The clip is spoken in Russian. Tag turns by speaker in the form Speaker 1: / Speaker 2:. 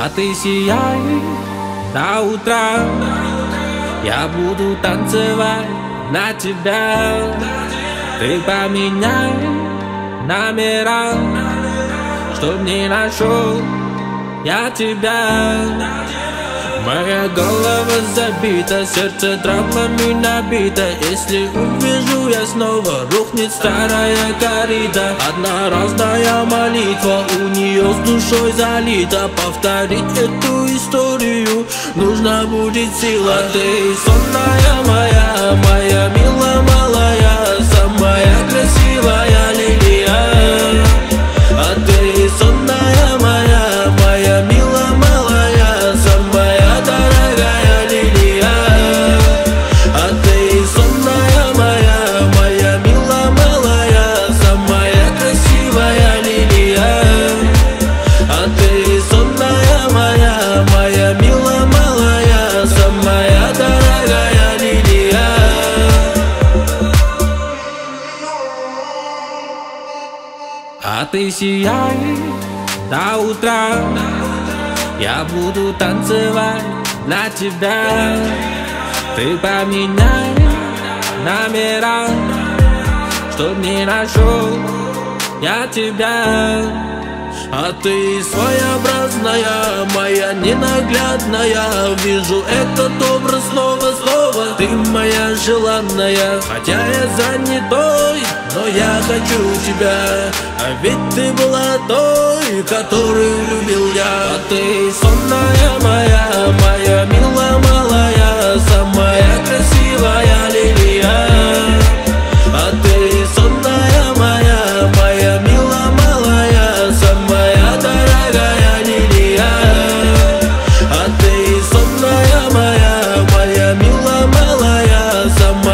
Speaker 1: А ты сияй до утра, я буду танцевать на тебя. Ты поменяй номера, чтоб не нашел я тебя. Моя голова забита, сердце травмами набито. Если увижу я снова, рухнет старая корида. Одноразная молитва у нее с душой залита. Повторить эту историю нужна будет сила. А ты сонная моя, моя милая малая, самая красивая лилия. А ты сонная моя, моя милая малая, самая дорогая лилия. А ты сонная моя, моя милая малая, самая красивая лилия. А ты сонная моя, моя милая малая, самая дорогая лилия. А ты сияй до утра, я буду танцевать для тебя. Ты поменяй номера, чтоб не нашел я тебя. А ты своеобразная, моя ненаглядная. Вижу этот образ снова. Ты моя желанная, хотя я занятой, но я хочу тебя. А ведь ты была той, которую любил я. А ты сонная моя, моя милая малая, самая красивая лилия. А ты сонная моя, моя милая малая, самая дорогая лилия. А ты сонная моя, моя милая малая, самая